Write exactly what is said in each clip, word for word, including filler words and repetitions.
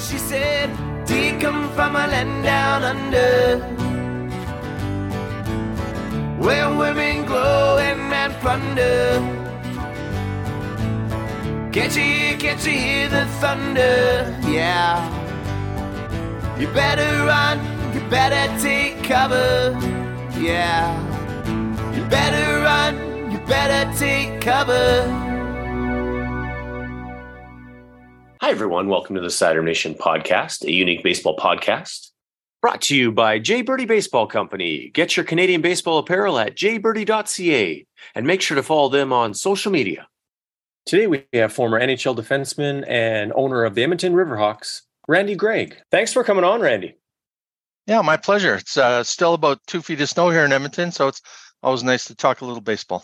she said, do you come from a land down under, where women glow and men plunder? Can't you hear, can't you hear the thunder? Yeah. You better run, you better take cover. Yeah. You better run, you better take cover. Hi, everyone. Welcome to the Cider Nation podcast, a unique baseball podcast brought to you by Jay Birdie Baseball Company. Get your Canadian baseball apparel at j birdie dot c a and make sure to follow them on social media. Today, we have former N H L defenseman and owner of the Edmonton Riverhawks, Randy Gregg. Thanks for coming on, Randy. Yeah, my pleasure. It's uh, still about two feet of snow here in Edmonton, so it's always nice to talk a little baseball.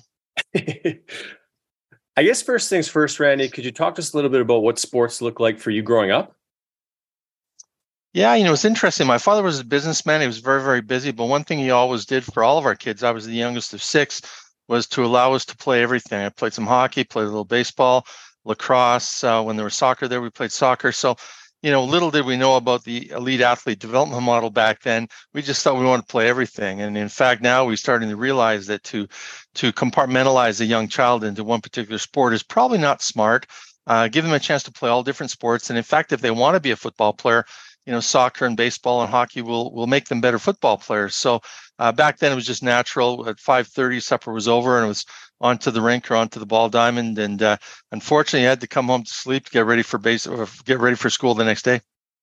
I guess first things first, Randy, could you talk to us a little bit about what sports looked like for you growing up? Yeah, you know, it's interesting. My father was a businessman. He was very, very busy. But one thing he always did for all of our kids, I was the youngest of six, was to allow us to play everything. I played some hockey, played a little baseball, lacrosse. Uh, when there was soccer there, we played soccer. So, you know, little did we know about the elite athlete development model back then. We just thought we wanted to play everything. And in fact, now we're starting to realize that to to compartmentalize a young child into one particular sport is probably not smart. Uh, give them a chance to play all different sports. And in fact, if they want to be a football player, you know, soccer and baseball and hockey will will make them better football players. So uh, back then it was just natural. At five thirty, supper was over and it was onto the rink or onto the ball diamond. And uh, unfortunately, I had to come home to sleep to get ready for base or get ready for school the next day.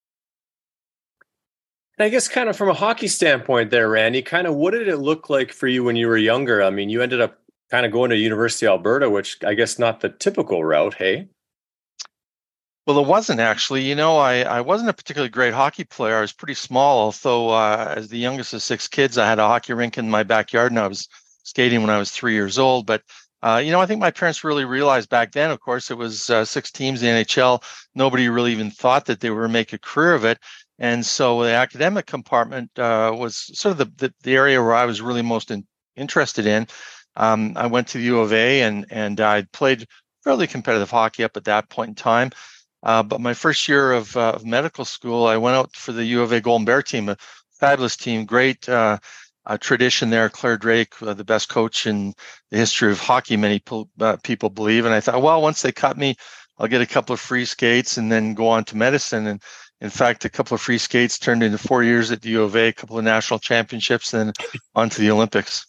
And I guess kind of from a hockey standpoint there, Randy, kind of what did it look like for you when you were younger? I mean, you ended up kind of going to University of Alberta, which I guess not the typical route, hey? Well, it wasn't actually. You know, I, I wasn't a particularly great hockey player. I was pretty small, although uh, as the youngest of six kids, I had a hockey rink in my backyard and I was skating when I was three years old. But, uh, you know, I think my parents really realized back then, of course, it was uh, six teams in the N H L. Nobody really even thought that they were going to make a career of it. And so the academic compartment uh, was sort of the, the, the area where I was really most in, interested in. Um, I went to the U of A and, and I played fairly competitive hockey up at that point in time. Uh, but my first year of, uh, of medical school, I went out for the U of A Golden Bear team, a fabulous team, great uh, uh, tradition there. Claire Drake, uh, the best coach in the history of hockey, many po- uh, people believe. And I thought, well, once they cut me, I'll get a couple of free skates and then go on to medicine. And in fact, a couple of free skates turned into four years at the U of A, a couple of national championships, and then on to the Olympics.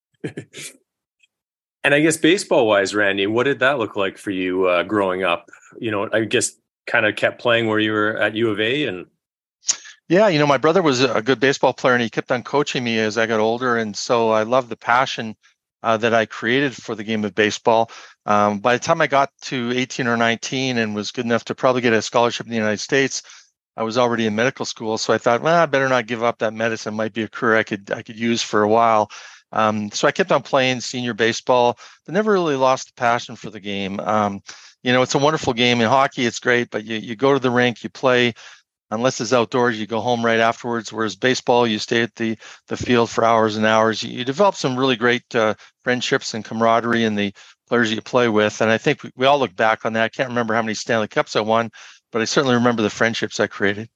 And I guess baseball-wise, Randy, what did that look like for you uh, growing up? You know, I guess kind of kept playing where you were at U of A and yeah, you know, my brother was a good baseball player and he kept on coaching me as I got older. And so I loved the passion uh, that I created for the game of baseball. Um, by the time I got to eighteen or nineteen and was good enough to probably get a scholarship in the United States, I was already in medical school. So I thought, well, I better not give up that medicine. It might be a career I could, I could use for a while. Um, so I kept on playing senior baseball, but never really lost the passion for the game. Um, you know, it's a wonderful game. In hockey, it's great, but you, you go to the rink, you play, unless it's outdoors, you go home right afterwards. Whereas baseball, you stay at the, the field for hours and hours. You, you develop some really great uh, friendships and camaraderie in the players you play with. And I think we, we all look back on that. I can't remember how many Stanley Cups I won, but I certainly remember the friendships I created.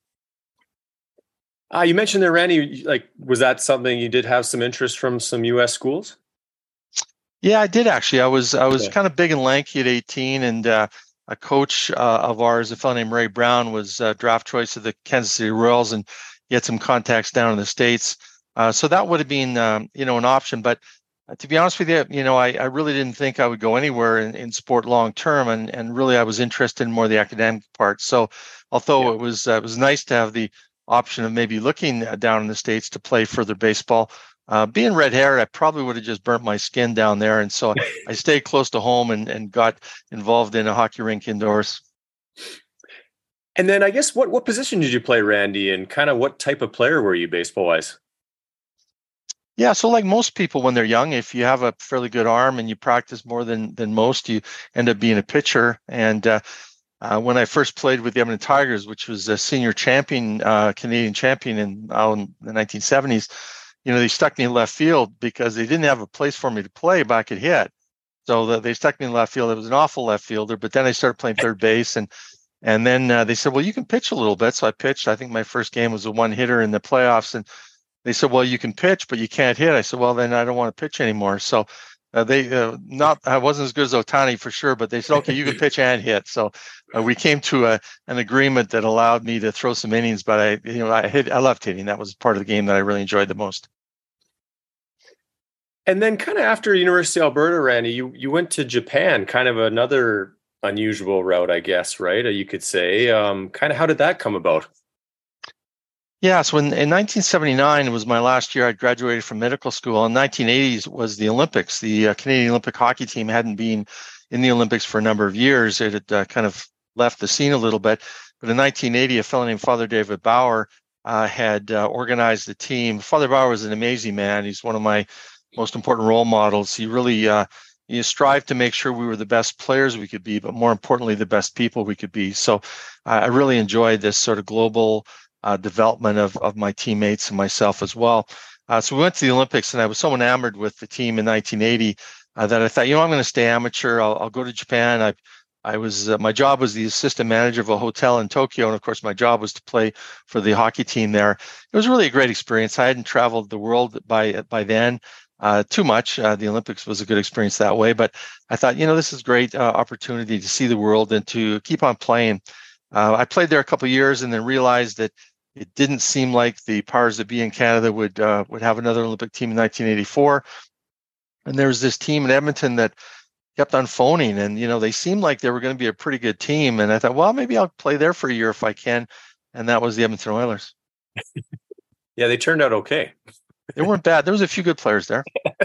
Uh, you mentioned there, Randy, like, was that something you did have some interest from some U S schools? Yeah, I did actually. I was I was Okay. kind of big and lanky at eighteen, and uh, a coach uh, of ours, a fellow named Ray Brown, was uh, draft choice of the Kansas City Royals, and he had some contacts down in the States. Uh, so that would have been, um, you know, an option. But uh, to be honest with you, you know, I, I really didn't think I would go anywhere in, in sport long term, and and really I was interested in more the academic part. So although Yeah. it was uh, it was nice to have the option of maybe looking down in the States to play further baseball. Uh, being red-haired, I probably would have just burnt my skin down there. And so I stayed close to home and, and got involved in a hockey rink indoors. And then I guess what, what position did you play, Randy, and kind of what type of player were you baseball-wise? Yeah, so like most people when they're young, if you have a fairly good arm and you practice more than than most, you end up being a pitcher. And uh, uh, when I first played with the Edmonton Tigers, which was a senior champion, uh, Canadian champion in, uh, in the nineteen seventies, you know, they stuck me in left field because they didn't have a place for me to play, but I could hit. So the, they stuck me in left field. It was an awful left fielder, but then I started playing third base, and And then uh, they said, well, you can pitch a little bit. So I pitched. I think my first game was a one hitter in the playoffs. And they said, well, you can pitch, but you can't hit. I said, well, then I don't want to pitch anymore. So uh, they uh, not I wasn't as good as Ohtani for sure, but they said, okay, you can pitch and hit. So uh, we came to a, an agreement that allowed me to throw some innings. But I, you know, I hit. I loved hitting. That was part of the game that I really enjoyed the most. And then, kind of after University of Alberta, Randy, you you went to Japan. Kind of another unusual route, I guess, right? You could say. Um, kind of how did that come about? Yeah, so in, in nineteen seventy-nine, it was my last year. I graduated from medical school. In nineteen eighties was the Olympics. The uh, Canadian Olympic hockey team hadn't been in the Olympics for a number of years. It had uh, kind of left the scene a little bit. But in nineteen eighty, a fellow named Father David Bauer uh, had uh, organized the team. Father Bauer was an amazing man. He's one of my most important role models. He really uh, he strived to make sure we were the best players we could be, but more importantly, the best people we could be. So uh, I really enjoyed this sort of global Uh, development of, of my teammates and myself as well. Uh, so we went to the Olympics, and I was so enamored with the team in nineteen eighty uh, that I thought, you know, I'm going to stay amateur. I'll, I'll go to Japan. I, I was uh, my job was the assistant manager of a hotel in Tokyo, and of course, my job was to play for the hockey team there. It was really a great experience. I hadn't traveled the world by by then uh, too much. Uh, the Olympics was a good experience that way, but I thought, you know, this is a great uh, opportunity to see the world and to keep on playing. Uh, I played there a couple of years, and then realized that it didn't seem like the powers that be in Canada would uh, would have another Olympic team in nineteen eighty-four. And there was this team in Edmonton that kept on phoning, and you know they seemed like they were going to be a pretty good team. And I thought, well, maybe I'll play there for a year if I can. And that was the Edmonton Oilers. Yeah, they turned out okay. They weren't bad. There was a few good players there.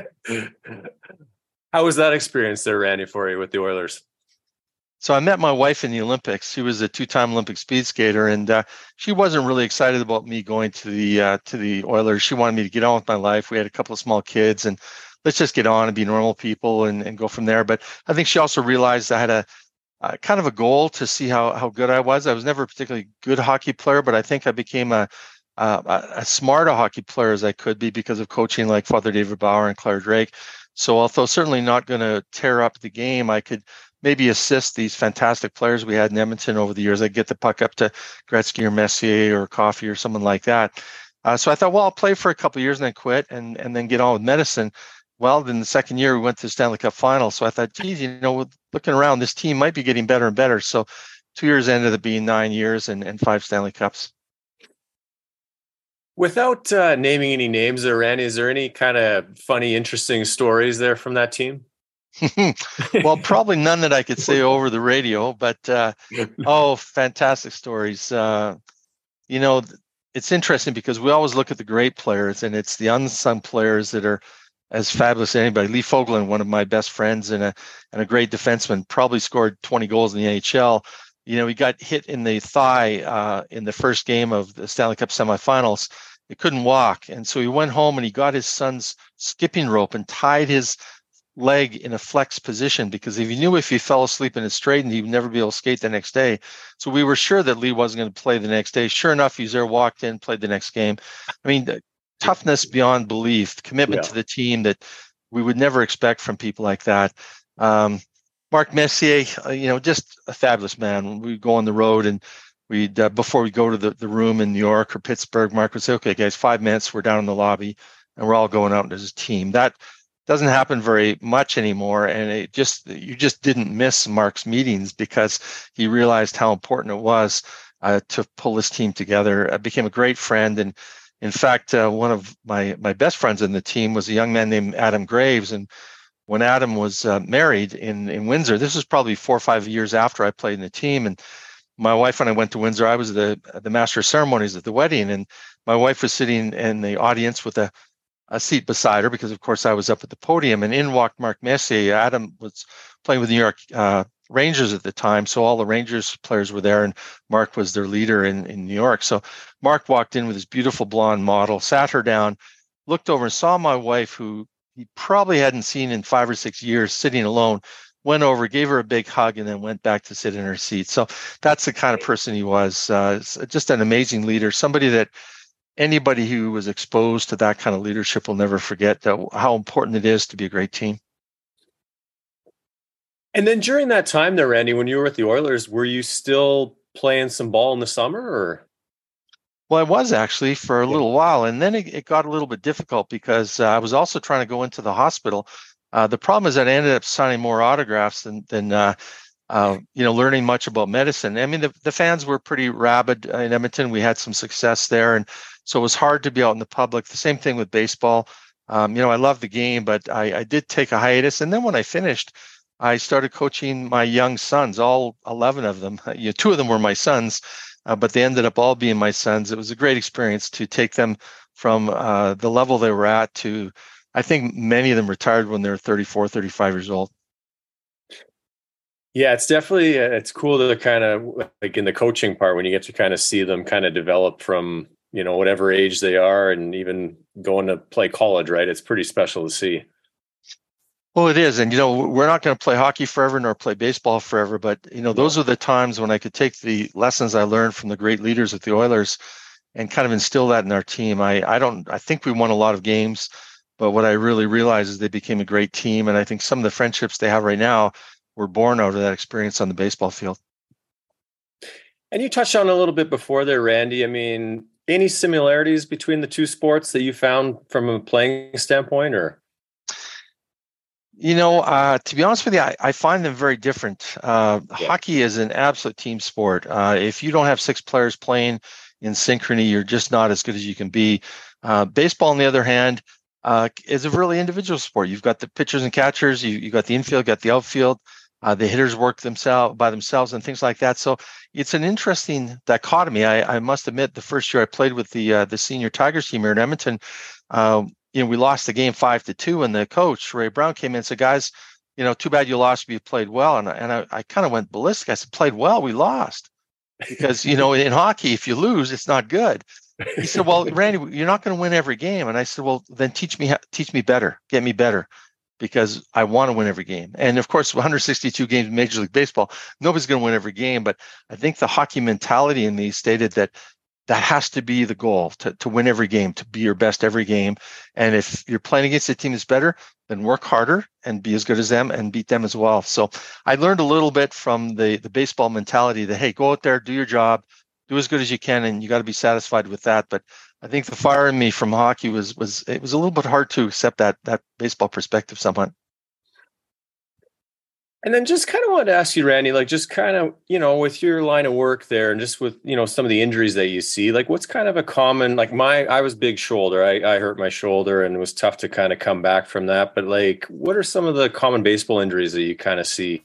How was that experience there, Randy, for you with the Oilers? So I met my wife in the Olympics. She was a two-time Olympic speed skater, and uh, she wasn't really excited about me going to the uh, to the Oilers. She wanted me to get on with my life. We had a couple of small kids, and let's just get on and be normal people and, and go from there. But I think she also realized I had a, a kind of a goal to see how how good I was. I was never a particularly good hockey player, but I think I became a a, a smart a hockey player as I could be because of coaching like Father David Bauer and Claire Drake. So although certainly not going to tear up the game, I could maybe assist these fantastic players we had in Edmonton over the years. I'd get the puck up to Gretzky or Messier or Coffey or someone like that. Uh, so I thought, well, I'll play for a couple of years and then quit and, and then get on with medicine. Well, then the second year we went to the Stanley Cup final. So I thought, geez, you know, looking around, this team might be getting better and better. So two years ended up being nine years and, and five Stanley Cups. Without uh, naming any names there, Randy, is there any kind of funny, interesting stories there from that team? Well, probably none that I could say over the radio, but uh, oh, fantastic stories. Uh, you know, it's interesting because we always look at the great players, and it's the unsung players that are as fabulous as anybody. Lee Fogolin, one of my best friends and a and a great defenseman, probably scored twenty goals in the N H L. You know, he got hit in the thigh uh, in the first game of the Stanley Cup semifinals. He couldn't walk, and so he went home and he got his son's skipping rope and tied his leg in a flex position because if he knew if he fell asleep and it straightened, he would never be able to skate the next day. So we were sure that Lee wasn't going to play the next day. Sure enough, he was there, walked in, played the next game. I mean, the toughness beyond belief, commitment yeah. to the team that we would never expect from people like that. Um, Mark Messier, uh, you know, just a fabulous man. We'd go on the road and we'd, uh, before we go to the, the room in New York or Pittsburgh, Mark would say, okay, guys, five minutes, we're down in the lobby and we're all going out as a team. That doesn't happen very much anymore. And it just, you just didn't miss Mark's meetings because he realized how important it was uh, to pull this team together. I became a great friend. And in fact, uh, one of my, my best friends in the team was a young man named Adam Graves. And when Adam was uh, married in, in Windsor, this was probably four or five years after I played in the team. And my wife and I went to Windsor. I was the, the master of ceremonies at the wedding. And my wife was sitting in the audience with a a seat beside her because, of course, I was up at the podium, and in walked Mark Messier. Adam was playing with the New York uh, Rangers at the time, so all the Rangers players were there, and Mark was their leader in, in New York. So Mark walked in with his beautiful blonde model, sat her down, looked over and saw my wife, who he probably hadn't seen in five or six years, sitting alone, went over, gave her a big hug, and then went back to sit in her seat. So that's the kind of person he was, uh, just an amazing leader, somebody that anybody who was exposed to that kind of leadership will never forget that, how important it is to be a great team. And then during that time there, Randy, when you were with the Oilers, were you still playing some ball in the summer, or? Well, I was actually for a Yeah. little while, and then it, it got a little bit difficult because uh, I was also trying to go into the hospital. Uh, the problem is that I ended up signing more autographs than than uh, uh, you know, learning much about medicine. I mean, the, the fans were pretty rabid in Edmonton. We had some success there, and so it was hard to be out in the public. The same thing with baseball. Um, you know, I love the game, but I, I did take a hiatus, and then when I finished, I started coaching my young sons, all eleven of them. You know, two of them were my sons, uh, but they ended up all being my sons. It was a great experience to take them from uh, the level they were at to, I think many of them retired when they were thirty-four, thirty-five years old. Yeah, it's definitely, uh, it's cool to kind of, like in the coaching part, when you get to kind of see them kind of develop from, you know, whatever age they are and even going to play college, right? It's pretty special to see. Well, it is. And, you know, we're not going to play hockey forever nor play baseball forever. But, you know, those are the times when I could take the lessons I learned from the great leaders at the Oilers and kind of instill that in our team. I, I don't, I think we won a lot of games, but what I really realized is they became a great team. And I think some of the friendships they have right now were born out of that experience on the baseball field. And you touched on a little bit before there, Randy. I mean, any similarities between the two sports that you found from a playing standpoint, or? You know, uh, to be honest with you, I, I find them very different. Uh, Yeah. Hockey is an absolute team sport. Uh, if you don't have six players playing in synchrony, you're just not as good as you can be. Uh, baseball, on the other hand, uh, is a really individual sport. You've got the pitchers and catchers, you you got the infield, got the outfield. Uh, the hitters work themselves by themselves and things like that. So it's an interesting dichotomy. I, I must admit, the first year I played with the uh, the senior Tigers team here in Edmonton, uh, you know, we lost the game five to two, and the coach Ray Brown came in and said, "Guys, you know, too bad you lost, but you played well." And and I, I kind of went ballistic. I said, "Played well, we lost," because you know, in hockey, if you lose, it's not good. He said, "Well, Randy, you're not going to win every game." And I said, "Well, then teach me how, teach me better, get me better." Because I want to win every game. And of course, one hundred sixty-two games in Major League Baseball, nobody's going to win every game. But I think the hockey mentality in me stated that that has to be the goal, to, to win every game, to be your best every game. And if you're playing against a team that's better, then work harder and be as good as them and beat them as well. So I learned a little bit from the, the baseball mentality that, hey, go out there, do your job, do as good as you can, and you got to be satisfied with that. But I think the fire in me from hockey was was it was a little bit hard to accept that that baseball perspective somewhat. And then just kind of wanted to ask you, Randy, like just kind of, you know, with your line of work there and just with, you know, some of the injuries that you see, like what's kind of a common, like my, I was big shoulder, I, I hurt my shoulder and it was tough to kind of come back from that. But like, what are some of the common baseball injuries that you kind of see?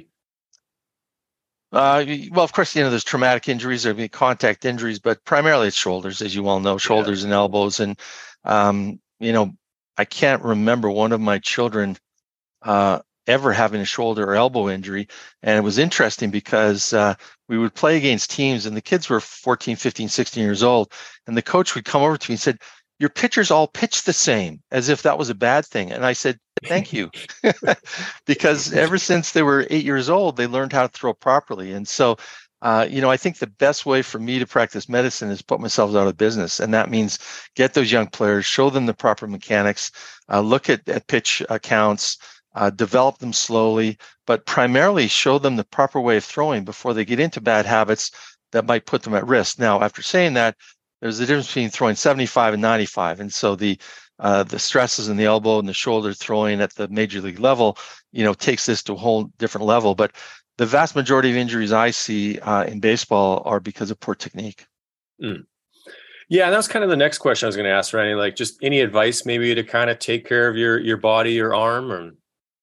Uh, well, of course, you know, there's traumatic injuries, there'll be contact injuries, but primarily it's shoulders, as you well know, shoulders yeah. and elbows. And, um, you know, I can't remember one of my children uh, ever having a shoulder or elbow injury. And it was interesting because uh, we would play against teams and the kids were fourteen, fifteen, sixteen years old. And the coach would come over to me and said, "Your pitchers all pitch the same," as if that was a bad thing. And I said, "Thank you." Because ever since they were eight years old, they learned how to throw properly. And so, uh, you know, I think the best way for me to practice medicine is put myself out of business. And that means get those young players, show them the proper mechanics, uh, look at, at pitch accounts, uh, develop them slowly, but primarily show them the proper way of throwing before they get into bad habits that might put them at risk. Now, after saying that, there's a difference between throwing seventy-five and ninety-five. And so the uh, the stresses in the elbow and the shoulder throwing at the major league level, you know, takes this to a whole different level. But the vast majority of injuries I see uh, in baseball are because of poor technique. Mm. Yeah, and that's kind of the next question I was going to ask, Randy. Like, just any advice maybe to kind of take care of your your body, your arm, or...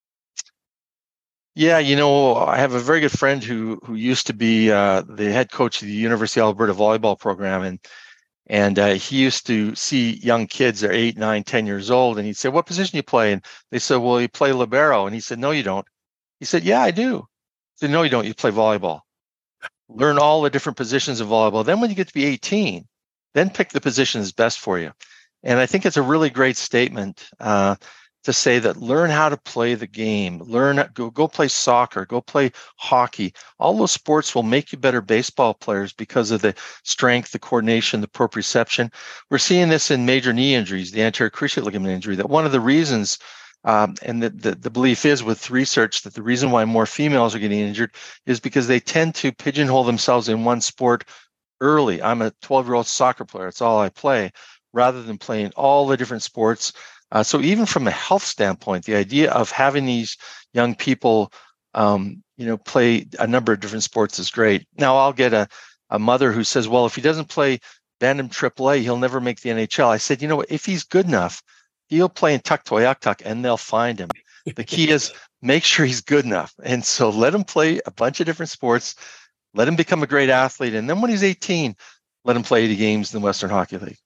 Yeah, you know, I have a very good friend who who used to be uh, the head coach of the University of Alberta volleyball program, and And uh, he used to see young kids, they're eight, nine, ten years old. And he'd say, "What position do you play?" And they said, "Well, you play libero." And he said, "No, you don't." He said, "Yeah, I do." He said, "No, you don't. You play volleyball. Learn all the different positions of volleyball. Then when you get to be eighteen, then pick the position that's best for you." And I think it's a really great statement uh, to say that learn how to play the game, learn, go, go play soccer, go play hockey. All those sports will make you better baseball players because of the strength, the coordination, the proprioception. We're seeing this in major knee injuries, the anterior cruciate ligament injury, that one of the reasons Um, and the, the, the belief is with research that the reason why more females are getting injured is because they tend to pigeonhole themselves in one sport early. I'm a twelve-year-old soccer player. It's all I play, rather than playing all the different sports. Uh, so even from a health standpoint, the idea of having these young people, um, you know, play a number of different sports is great. Now I'll get a, a mother who says, well, if he doesn't play Bantam triple A, he'll never make the N H L. I said, you know what, if he's good enough, he'll play in Tuktoyaktuk and they'll find him. The key is make sure he's good enough. And so let him play a bunch of different sports, let him become a great athlete. And then when he's eighteen, let him play the games in the Western Hockey League.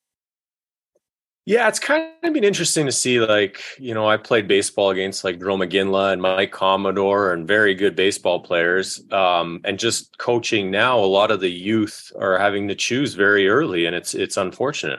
Yeah, it's kind of been interesting to see, like, you know, I played baseball against like Drew McGinley and Mike Commodore and very good baseball players. Um, and just coaching now, a lot of the youth are having to choose very early, and it's it's unfortunate.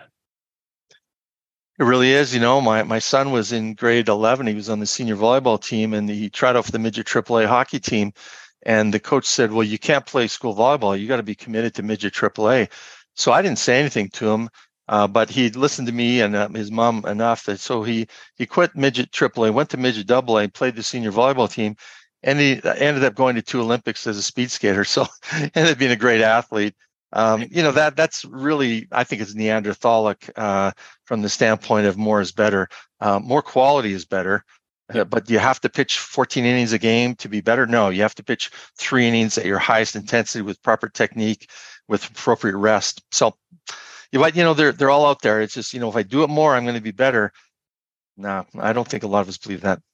It really is. You know, my, my son was in grade eleven. He was on the senior volleyball team, and he tried out for the midget triple A hockey team. And the coach said, well, you can't play school volleyball. You got to be committed to midget triple A. So I didn't say anything to him. Uh, but he listened to me and uh, his mom enough that so he he quit midget triple A, went to midget double A, played the senior volleyball team, and he ended up going to two Olympics as a speed skater. So ended up being a great athlete. Um, you know, that that's really, I think it's Neanderthalic uh, from the standpoint of more is better. Uh, more quality is better. Uh, but you have to pitch fourteen innings a game to be better? No, you have to pitch three innings at your highest intensity with proper technique, with appropriate rest. So You might, you know, they're they're all out there. It's just, you know, if I do it more, I'm going to be better. No, I don't think a lot of us believe that.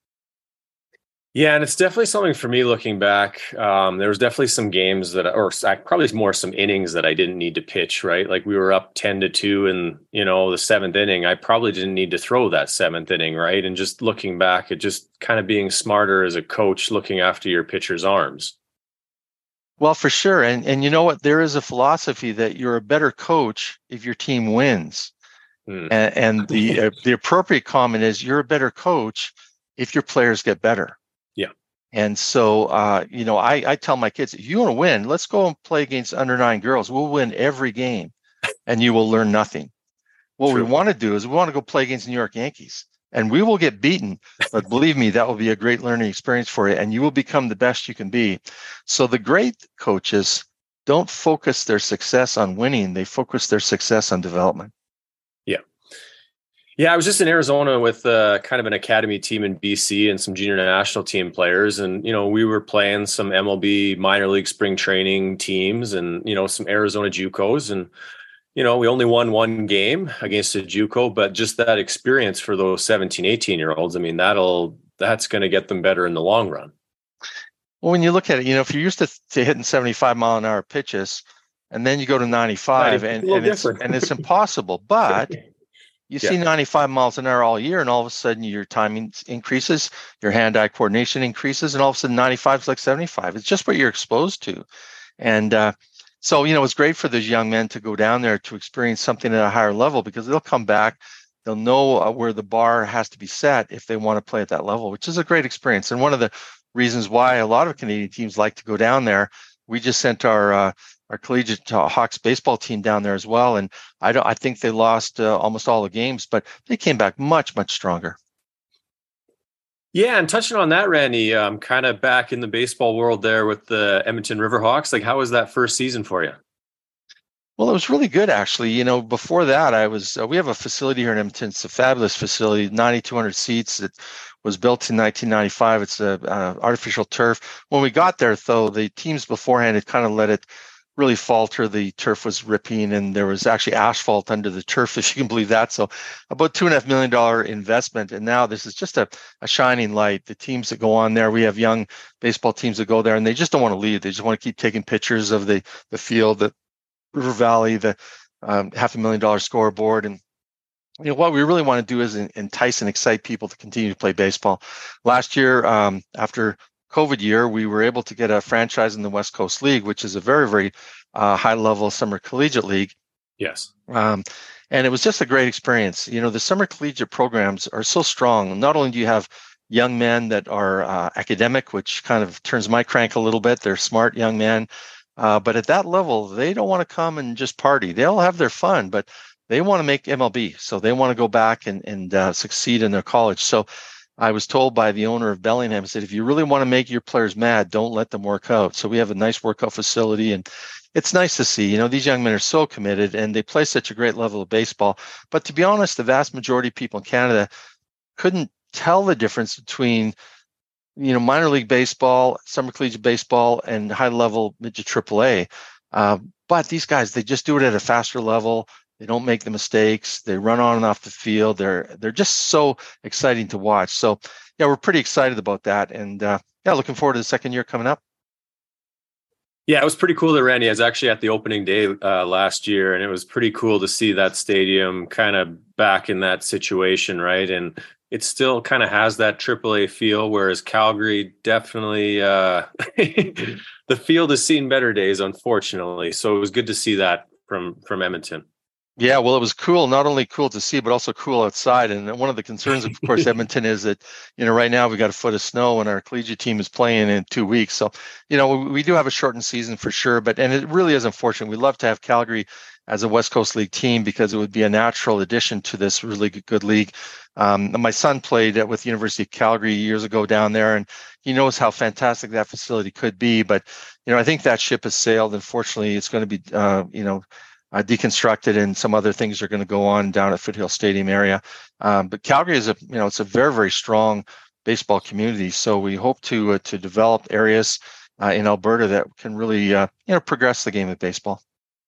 Yeah, and it's definitely something for me looking back. Um, there was definitely some games that, or probably more some innings that I didn't need to pitch, right? Like we were up ten to two in, you know, the seventh inning. I probably didn't need to throw that seventh inning, right? And just looking back at just kind of being smarter as a coach, looking after your pitcher's arms. Well, for sure. And and you know what? There is a philosophy that you're a better coach if your team wins. Hmm. And, and the uh, the appropriate comment is you're a better coach if your players get better. Yeah. And so, uh, you know, I, I tell my kids, if you want to win, let's go and play against under nine girls. We'll win every game and you will learn nothing. What True. we want to do is we want to go play against New York Yankees. And we will get beaten, but believe me, that will be a great learning experience for you, and you will become the best you can be. So the great coaches don't focus their success on winning. They focus their success on development. Yeah. Yeah, I was just in Arizona with uh, kind of an academy team in B C and some junior national team players. And, you know, we were playing some M L B minor league spring training teams and, you know, some Arizona JUCOs. And you know, we only won one game against a JUCO, but just that experience for those seventeen, eighteen year olds, I mean, that'll, that's going to get them better in the long run. Well, when you look at it, you know, if you're used to, to hitting seventy-five mile an hour pitches and then you go to ninety-five and, and it's, and it's impossible, but you yeah. see ninety-five miles an hour all year and all of a sudden your timing increases, your hand-eye coordination increases, and all of a sudden ninety-five is like seventy-five. It's just what you're exposed to. And, uh, So, you know, it's great for those young men to go down there to experience something at a higher level because they'll come back. They'll know uh, where the bar has to be set if they want to play at that level, which is a great experience. And one of the reasons why a lot of Canadian teams like to go down there, we just sent our uh, our collegiate uh, Hawks baseball team down there as well. And I don't, I think they lost uh, almost all the games, but they came back much, much stronger. Yeah, and touching on that, Randy, um, kind of back in the baseball world there with the Edmonton Riverhawks, like how was that first season for you? Well, it was really good, actually. You know, before that, I was, uh, we have a facility here in Edmonton. It's a fabulous facility, nine thousand two hundred seats. It was built in nineteen ninety-five. It's a uh, artificial turf. When we got there, though, the teams beforehand had kind of let it really falter. The turf was ripping and there was actually asphalt under the turf, if you can believe that. So about two and a half million dollar investment. And now this is just a, a shining light. The teams that go on there, we have young baseball teams that go there and they just don't want to leave. They just want to keep taking pictures of the, the field, the River Valley, the um, half a million dollar scoreboard. And you know what we really want to do is entice and excite people to continue to play baseball. Last year, um, after COVID year, we were able to get a franchise in the West Coast League, which is a very, very uh, high-level summer collegiate league. Yes. Um, and it was just a great experience. You know, the summer collegiate programs are so strong. Not only do you have young men that are uh, academic, which kind of turns my crank a little bit. They're smart young men. Uh, but at that level, they don't want to come and just party. They'll have their fun, but they want to make M L B. So they want to go back and, and uh, succeed in their college. So I was told by the owner of Bellingham, said, if you really want to make your players mad, don't let them work out. So we have a nice workout facility, and it's nice to see. You know, these young men are so committed, and they play such a great level of baseball. But to be honest, the vast majority of people in Canada couldn't tell the difference between, you know, minor league baseball, summer collegiate baseball, and high level midget triple A. Uh, but these guys, they just do it at a faster level. They don't make the mistakes. They run on and off the field. They're they're just so exciting to watch. So yeah, we're pretty excited about that, and uh, yeah, looking forward to the second year coming up. Yeah, it was pretty cool that Randy. I was actually at the opening day uh, last year, and it was pretty cool to see that stadium kind of back in that situation, right? And it still kind of has that triple A feel, whereas Calgary definitely uh, the field has seen better days, unfortunately. So it was good to see that from from Edmonton. Yeah, well, it was cool, not only cool to see, but also cool outside. And one of the concerns, of course, Edmonton is that, you know, right now we got a foot of snow and our collegiate team is playing in two weeks. So, you know, we, we do have a shortened season for sure, but, and it really is unfortunate. We'd love to have Calgary as a West Coast League team because it would be a natural addition to this really good league. Um, my son played with the University of Calgary years ago down there, and he knows how fantastic that facility could be. But, you know, I think that ship has sailed. Unfortunately, it's going to be, uh, you know, Uh, deconstructed, and some other things are going to go on down at Foothill Stadium area. Um, but Calgary is a, you know, it's a very, very strong baseball community. So we hope to uh, to develop areas uh, in Alberta that can really, uh, you know, progress the game of baseball.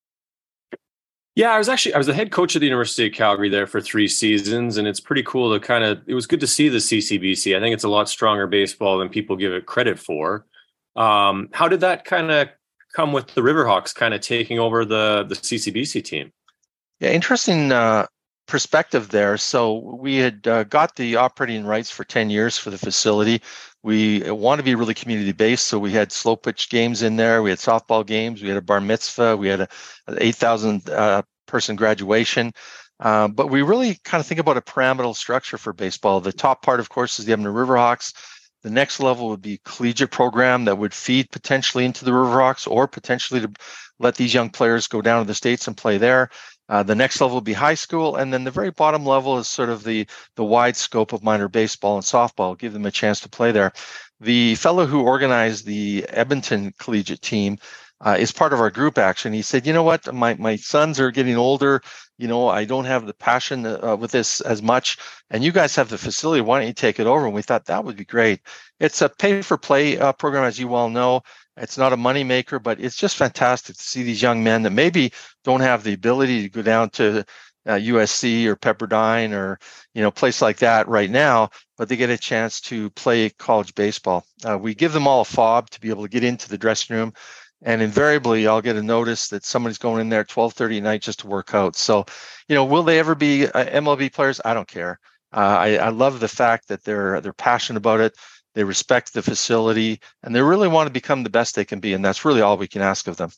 Yeah, I was actually I was the head coach at the University of Calgary there for three seasons, and it's pretty cool to kind of. It was good to see the C C B C. I think it's a lot stronger baseball than people give it credit for. Um, how did that kind of come with the Riverhawks kind of taking over the the C C B C team? Yeah, interesting uh, perspective there. So we had uh, got the operating rights for ten years for the facility. We want to be really community based, so we had slow pitch games in there. We had softball games. We had a bar mitzvah. We had a, an eight thousand uh, person graduation. Uh, but we really kind of think about a pyramidal structure for baseball. The top part, of course, is the Edmonton Riverhawks. The next level would be collegiate program that would feed potentially into the Riverhawks, or potentially to let these young players go down to the States and play there. Uh, the next level would be high school. And then the very bottom level is sort of the, the wide scope of minor baseball and softball, give them a chance to play there. The fellow who organized the Edmonton collegiate team uh, is part of our group, actually. He said, you know what, my, my sons are getting older. You know, I don't have the passion uh, with this as much, and you guys have the facility. Why don't you take it over? And we thought that would be great. It's a pay-for-play uh, program, as you well know. It's not a moneymaker, but it's just fantastic to see these young men that maybe don't have the ability to go down to uh, U S C or Pepperdine or, you know, place like that right now, but they get a chance to play college baseball. Uh, we give them all a fob to be able to get into the dressing room. And invariably, I'll get a notice that somebody's going in there at twelve thirty at night just to work out. So, you know, will they ever be uh, M L B players? I don't care. Uh, I, I love the fact that they're they're passionate about it. They respect the facility, and they really want to become the best they can be. And that's really all we can ask of them.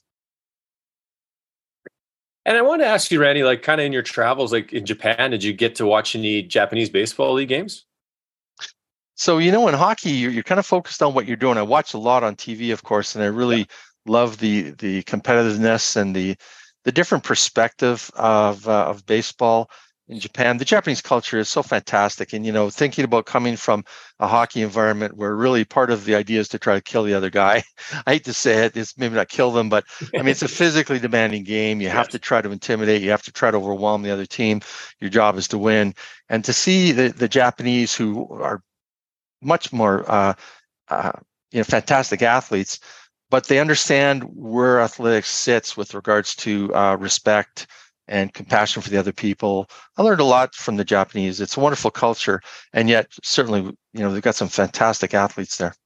And I want to ask you, Randy, like kind of in your travels, like in Japan, did you get to watch any Japanese baseball league games? So, you know, in hockey, you're, you're kind of focused on what you're doing. I watch a lot on T V, of course, and I really yeah. love the the competitiveness and the the different perspective of uh, of baseball in Japan. The Japanese culture is so fantastic, and you know, thinking about coming from a hockey environment where really part of the idea is to try to kill the other guy. I hate to say it, it's maybe not kill them, but I mean, it's a physically demanding game. You have yes. to try to intimidate. You have to try to overwhelm the other team. Your job is to win, and to see the the Japanese who are much more uh, uh, you know, fantastic athletes, but they understand where athletics sits with regards to uh, respect and compassion for the other people. I learned a lot from the Japanese. It's a wonderful culture, and yet certainly, you know, they've got some fantastic athletes there.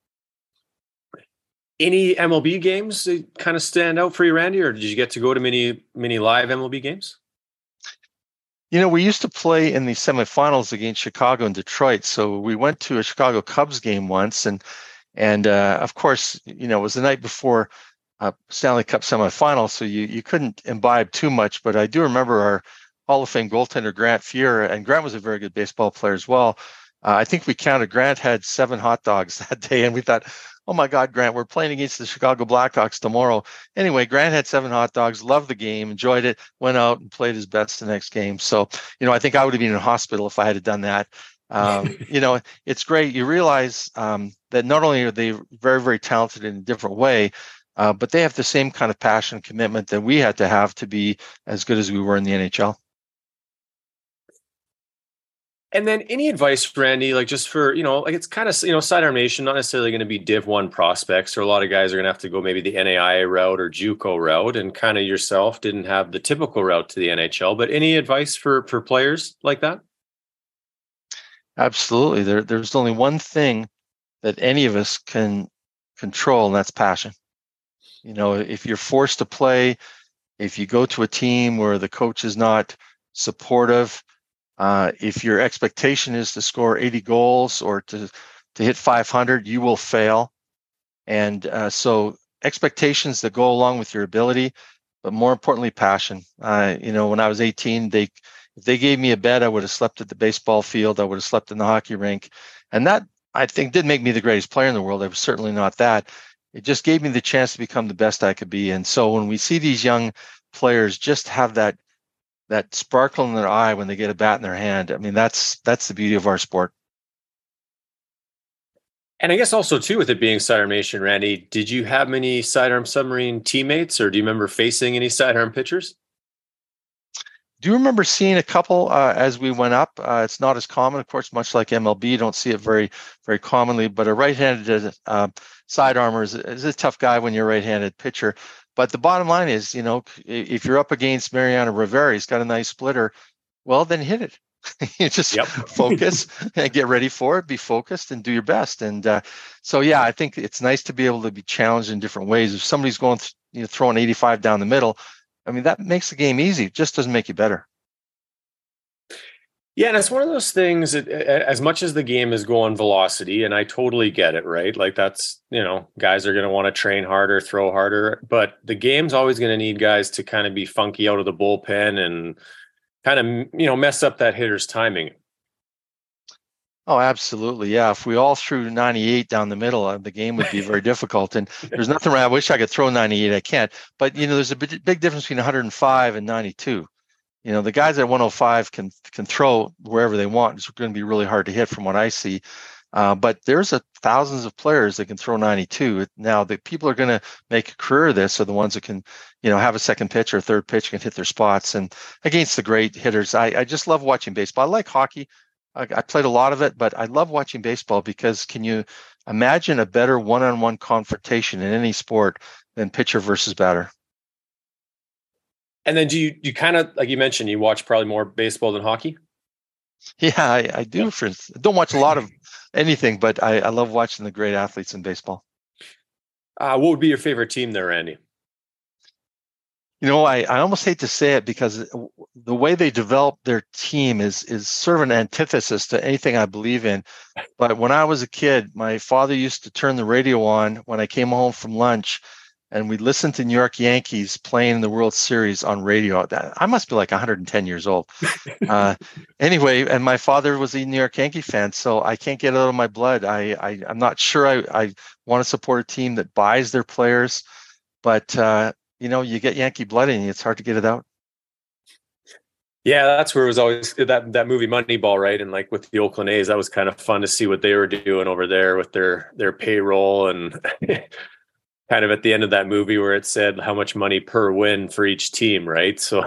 Any M L B games that kind of stand out for you, Randy, or did you get to go to many, many live M L B games? You know, we used to play in the semifinals against Chicago and Detroit. So we went to a Chicago Cubs game once. And, and uh, of course, you know, it was the night before uh, Stanley Cup semifinals. So you, you couldn't imbibe too much. But I do remember our Hall of Fame goaltender, Grant Fuhr, and Grant was a very good baseball player as well. Uh, I think we counted, Grant had seven hot dogs that day. And we thought, oh my God, Grant, we're playing against the Chicago Blackhawks tomorrow. Anyway, Grant had seven hot dogs, loved the game, enjoyed it, went out and played his best the next game. So, you know, I think I would have been in a hospital if I had done that. Um, you know, it's great. You realize um, that not only are they very, very talented in a different way, uh, but they have the same kind of passion and commitment that we had to have to be as good as we were in the N H L. And then any advice, Randy, like just for, you know, like it's kind of, you know, Sidearm Nation, not necessarily going to be Div one prospects, or a lot of guys are going to have to go maybe the N A I A route or JUCO route, and kind of yourself didn't have the typical route to the N H L, but any advice for, for players like that? Absolutely. There, there's only one thing that any of us can control, and that's passion. You know, if you're forced to play, if you go to a team where the coach is not supportive, Uh, if your expectation is to score eighty goals or to, to hit five hundred, you will fail. And uh, so expectations that go along with your ability, but more importantly, passion. Uh, you know, when I was eighteen, they if they gave me a bed, I would have slept at the baseball field. I would have slept in the hockey rink. And that, I think, did make me the greatest player in the world. I was certainly not that. It just gave me the chance to become the best I could be. And so when we see these young players just have that that sparkle in their eye when they get a bat in their hand, I mean, that's that's the beauty of our sport. And I guess also too, with it being Sidearm Nation, Randy, did you have many Sidearm Submarine teammates, or do you remember facing any Sidearm pitchers? Do you remember seeing a couple uh, as we went up? Uh, it's not as common, of course, much like M L B. You don't see it very, very commonly. But a right-handed uh, sidearmer is, is a tough guy when you're a right-handed pitcher. But the bottom line is, you know, if you're up against Mariano Rivera, he's got a nice splitter. Well, then hit it. You just yep. focus and get ready for it. Be focused and do your best. And uh, so, yeah, I think it's nice to be able to be challenged in different ways. If somebody's going, th- you know, throwing eighty-five down the middle, I mean, that makes the game easy. It just doesn't make you better. Yeah, and it's one of those things that, as much as the game is going velocity, and I totally get it, right? Like that's, you know, guys are going to want to train harder, throw harder, but the game's always going to need guys to kind of be funky out of the bullpen and kind of, you know, mess up that hitter's timing. Oh, absolutely. Yeah. If we all threw ninety-eight down the middle, uh, the game would be very difficult. And there's nothing wrong. I wish I could throw ninety-eight. I can't. But, you know, there's a big, big difference between one hundred five and ninety-two. You know, the guys at one oh five can can throw wherever they want. It's going to be really hard to hit from what I see. Uh, but there's a thousands of players that can throw ninety-two. Now, the people are going to make a career of this are the ones that can, you know, have a second pitch or a third pitch and hit their spots. And against the great hitters, I, I just love watching baseball. I like hockey. I, I played a lot of it, but I love watching baseball because can you imagine a better one-on-one confrontation in any sport than pitcher versus batter? And then do you, you kind of, like you mentioned, you watch probably more baseball than hockey? Yeah, I, I do. For I don't watch a lot of anything, but I, I love watching the great athletes in baseball. Uh, what would be your favorite team there, Randy? You know, I, I almost hate to say it because the way they develop their team is is sort of an antithesis to anything I believe in. But when I was a kid, my father used to turn the radio on when I came home from lunch, and we listened to New York Yankees playing in the World Series on radio. I must be like one hundred ten years old. Uh, anyway, and my father was a New York Yankee fan, so I can't get it out of my blood. I, I, I'm not sure I, I want to support a team that buys their players, but, uh, you know, you get Yankee blood in you. It's hard to get it out. Yeah, that's where it was always that, that movie Moneyball, right? And like with the Oakland A's, that was kind of fun to see what they were doing over there with their, their payroll and kind of at the end of that movie where it said how much money per win for each team, right? So,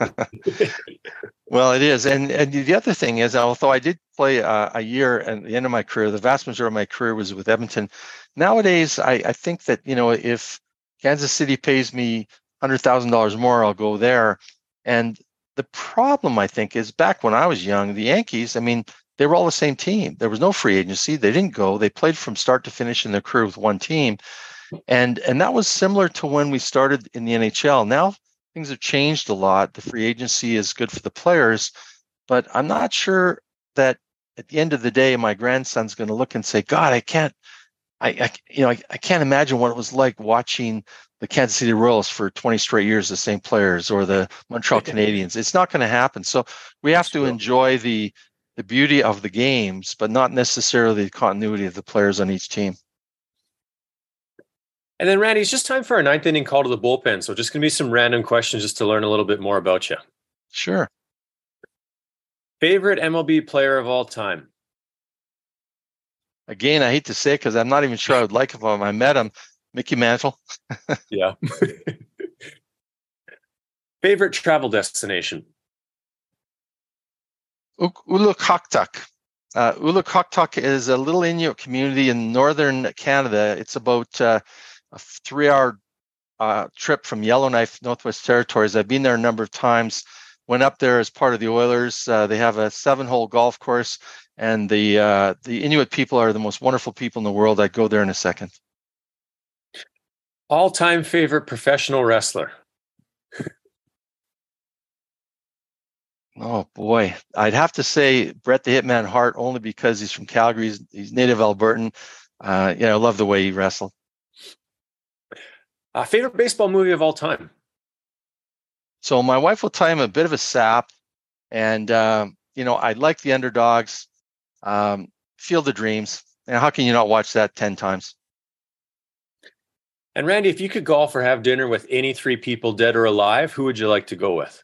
well, it is. And and the other thing is, although I did play uh, a year at the end of my career, the vast majority of my career was with Edmonton. Nowadays, I, I think that, you know, if Kansas City pays me one hundred thousand dollars more, I'll go there. And the problem, I think, is back when I was young, the Yankees, I mean, they were all the same team. There was no free agency. They didn't go. They played from start to finish in their career with one team. And and that was similar to when we started in the N H L. Now things have changed a lot. The free agency is good for the players, but I'm not sure that at the end of the day, my grandson's going to look and say, God, I can't, I, I you know, I, I can't imagine what it was like watching the Kansas City Royals for twenty straight years, the same players, or the Montreal Canadiens. It's not going to happen. So we have to enjoy the the beauty of the games, but not necessarily the continuity of the players on each team. And then, Randy, it's just time for our ninth inning call to the bullpen. So just going to be some random questions just to learn a little bit more about you. Sure. Favorite M L B player of all time? Again, I hate to say it because I'm not even sure I would like him if I met him. Mickey Mantle. Yeah. Favorite travel destination? Ulukaktuk. Uh, Ulukaktuk is a little Inuit community in northern Canada. It's about uh, a three-hour uh, trip from Yellowknife, Northwest Territories. I've been there a number of times. Went up there as part of the Oilers. Uh, they have a seven-hole golf course, and the uh, the Inuit people are the most wonderful people in the world. I'd go there in a second. All-time favorite professional wrestler? Oh boy, I'd have to say Bret the Hitman Hart, only because he's from Calgary. He's, he's native Albertan. Uh, yeah, I love the way he wrestled. Uh, favorite baseball movie of all time? So my wife will tell you I'm a bit of a sap, and um, you know I like the Underdogs, um, Field of Dreams, and how can you not watch that ten times? And Randy, if you could golf or have dinner with any three people, dead or alive, who would you like to go with?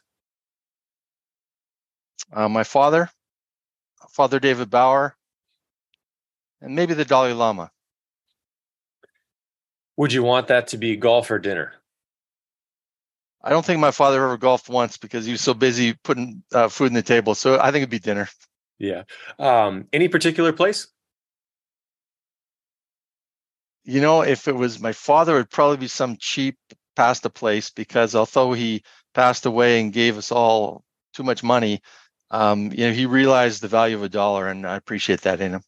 Uh, my father, Father David Bauer, and maybe the Dalai Lama. Would you want that to be golf or dinner? I don't think my father ever golfed once because he was so busy putting uh, food on the table. So I think it'd be dinner. Yeah. Um, any particular place? You know, if it was my father, it would probably be some cheap pasta place, because although he passed away and gave us all too much money, um, you know, he realized the value of a dollar, and I appreciate that in him.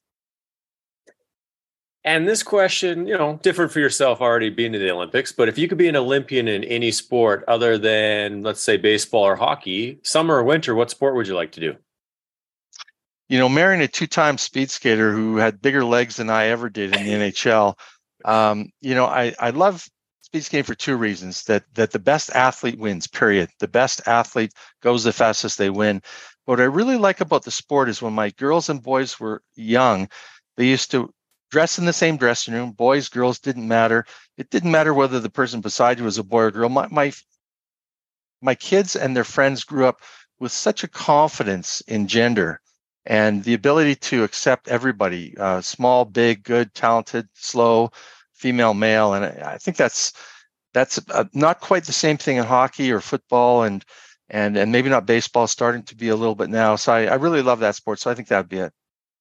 And this question, you know, different for yourself already being to the Olympics, but if you could be an Olympian in any sport other than, let's say, baseball or hockey, summer or winter, what sport would you like to do? You know, marrying a two-time speed skater who had bigger legs than I ever did in the N H L, um, you know, I, I love speed skating for two reasons. That that the best athlete wins, period. The best athlete goes the fastest, they win. What I really like about the sport is when my girls and boys were young, they used to dress in the same dressing room. Boys, girls, didn't matter. It didn't matter whether the person beside you was a boy or girl. My my, my kids and their friends grew up with such a confidence in gender and the ability to accept everybody, uh, small, big, good, talented, slow, female, male. And I, I think that's that's uh, not quite the same thing in hockey or football, and and and maybe not baseball, starting to be a little bit now. So I, I really love that sport. So I think that'd be it.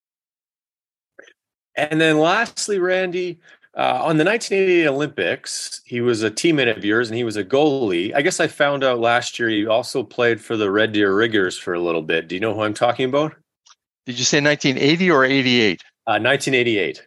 And then lastly, Randy, uh, on the nineteen eighty Olympics, he was a teammate of yours and he was a goalie. I guess I found out last year he also played for the Red Deer Riggers for a little bit. Do you know who I'm talking about? Did you say nineteen eighty or eighty-eight? Uh, nineteen eighty-eight.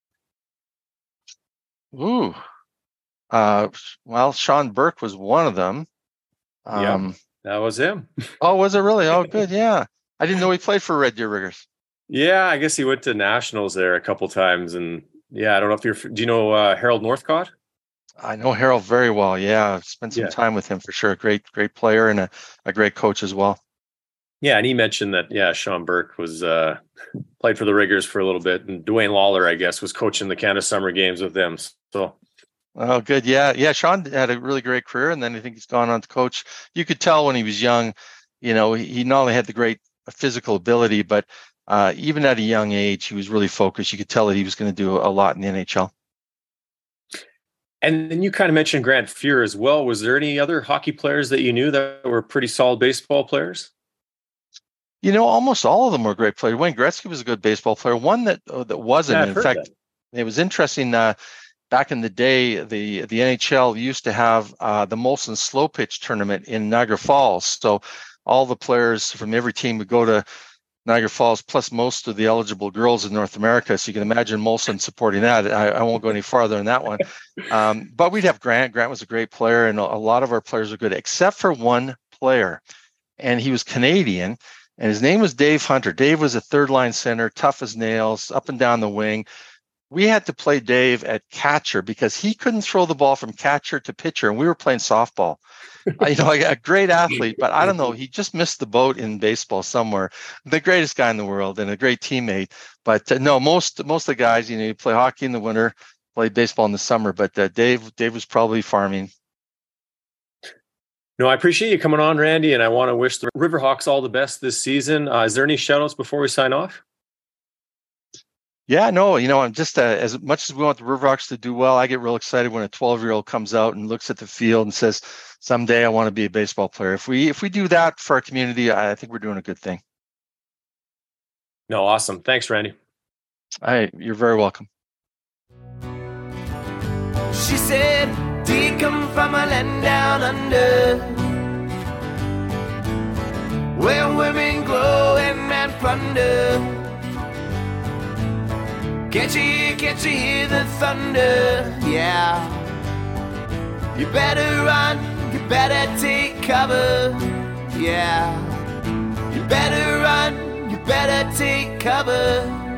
Ooh. Uh, well, Sean Burke was one of them. Um, yeah, that was him. Oh, was it really? Oh, good. Yeah. I didn't know he played for Red Deer Riggers. Yeah, I guess he went to nationals there a couple times. And yeah, I don't know if you're, do you know uh, Harold Northcott? I know Harold very well. Yeah. I've spent some yeah. time with him for sure. Great, great player and a, a great coach as well. Yeah. And he mentioned that, yeah, Sean Burke was uh, played for the Riggers for a little bit. And Dwayne Lawler, I guess, was coaching the Canada Summer Games with them. So. Oh, good. Yeah. Yeah. Sean had a really great career. And then I think he's gone on to coach. You could tell when he was young, you know, he, he not only had the great physical ability, but uh, even at a young age, he was really focused. You could tell that he was going to do a lot in the N H L. And then you kind of mentioned Grant Fuhr as well. Was there any other hockey players that you knew that were pretty solid baseball players? You know, almost all of them were great players. Wayne Gretzky was a good baseball player. One that uh, that wasn't. Yeah, in fact, that. It was interesting. Uh, back in the day, the the N H L used to have uh, the Molson Slow Pitch tournament in Niagara Falls. So all the players from every team would go to Niagara Falls, plus most of the eligible girls in North America. So you can imagine Molson supporting that. I, I won't go any farther in that one. Um, but we'd have Grant. Grant was a great player, and a, a lot of our players are good, except for one player. And he was Canadian, and his name was Dave Hunter. Dave was a third-line center, tough as nails, up and down the wing. We had to play Dave at catcher because he couldn't throw the ball from catcher to pitcher, and we were playing softball. uh, you know, a great athlete, but I don't know, he just missed the boat in baseball somewhere. The greatest guy in the world and a great teammate. But uh, no, most most of the guys, you know, you play hockey in the winter, play baseball in the summer. But uh, Dave, Dave was probably farming. No, I appreciate you coming on, Randy, and I want to wish the Riverhawks all the best this season. Uh, is there any shout outs before we sign off? Yeah, no, you know, I'm just uh, as much as we want the Riverhawks to do well, I get real excited when a twelve-year-old comes out and looks at the field and says, "Someday I want to be a baseball player." If we if we do that for our community, I think we're doing a good thing. No, awesome. Thanks, Randy. Hey, you're very welcome. She said, "Do you come from a land down under, where women glow and men plunder? Can't you hear, can't you hear the thunder? Yeah. You better run, you better take cover. Yeah. You better run, you better take cover."